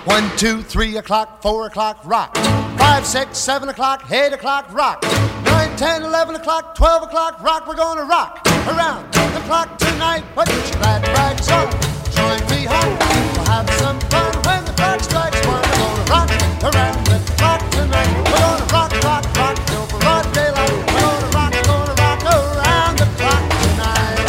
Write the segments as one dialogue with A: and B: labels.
A: 1, 2, 3 o'clock, 4 o'clock, rock. 5, 6, 7 o'clock, 8 o'clock, rock. 9, 10, 11 o'clock, 12 o'clock, rock. We're gonna rock around the clock tonight. Put your glad rags on, join me home. We'll have some fun when the clock strikes 1. We're gonna rock around the clock tonight. We're gonna rock, rock, rock till broad daylight. We're gonna rock around the clock tonight.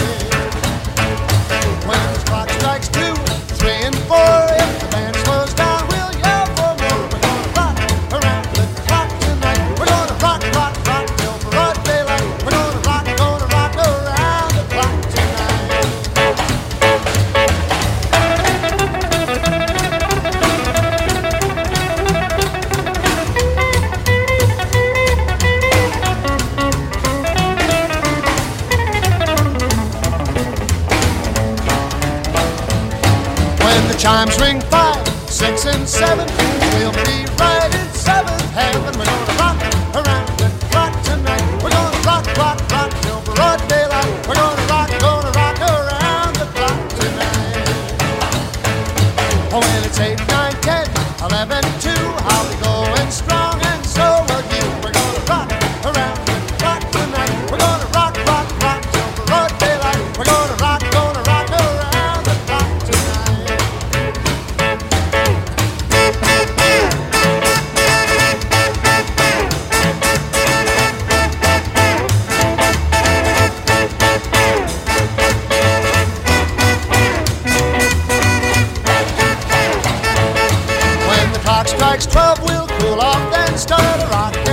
A: When the clock strikes 2, 3, and 4, if the band slows down, we'll yell for more. We're gonna rock around the clock tonight. We're gonna rock, rock, rock till broad daylight. We're gonna rock around the clock tonight. When the chimes ring 5, 6, and 7, we'll be right in 7th heaven. We're gonna rock around the clock tonight. We're gonna rock, rock, rock till broad daylight. We're gonna rock around the clock tonight. Oh, when it's 8, 9, 10, 11, 2, I'll be going strong, and so will you. We're gonna rock around the clock tonight. We're gonna rock, rock, rock till broad daylight. We're gonna rock around the clock tonight. When the clock strikes 12, we'll cool off, then start a rock.